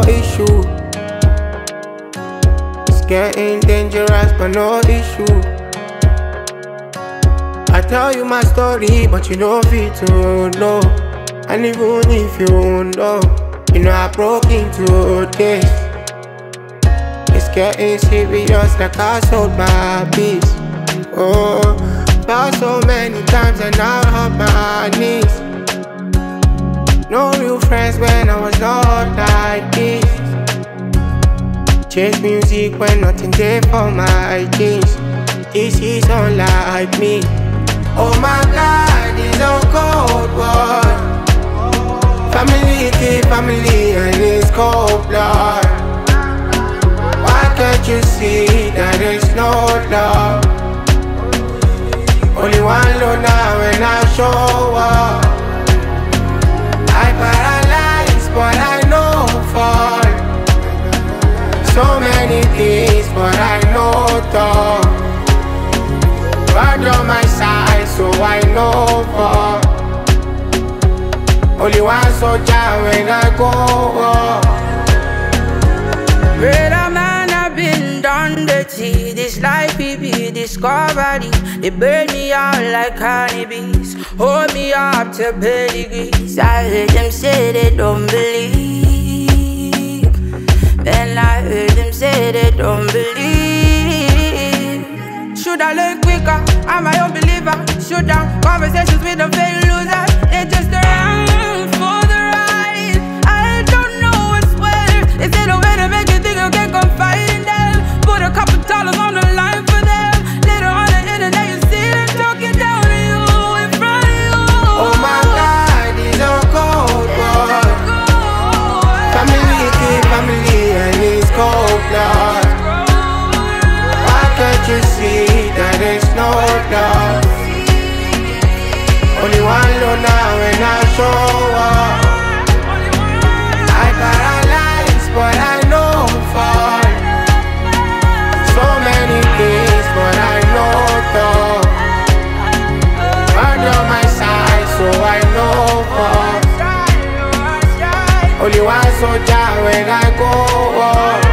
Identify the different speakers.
Speaker 1: issue. It's getting dangerous, but no issue. I tell you my story, but you don't fit to know. And even if you know, you know I broke into this. It's getting serious, like I sold my peace. Oh, fell so many times and now I'm on my knees. No real friends when I was not like this. Chase music when nothing there for my jeans. This is unlike me. Oh my God, it's a cold war. Family keep family and it's cold blood. Why can't you see that there's no love? Only one load now when I show up. I paralyzed but I know fall. So many things but I know talk. God on my side so I know fall. Only one soldier when I go up.
Speaker 2: Brother man, I've been done dirty. This life it be discovery. They burn me out like cannabis. Hold me up to pedigrees. I heard them say they don't believe. Then I heard them say they don't believe. Should I learn quicker? I'm my own believer. Should I conversations with the fake losers? They just around for the ride. I don't know what's where. Is it a way to make you think you can confide in them? Put a couple dollars on the line for them. Later on the internet you see them talking down to you in front of you.
Speaker 1: Oh my God, it's a cold war. Family keep family and it's cold blood. Why can't you see that there's no love? Only one load now when I show up. I paralyzed but I know fall. So many things but I know talk. God on my side so I know fall. Only one soldier when I go up.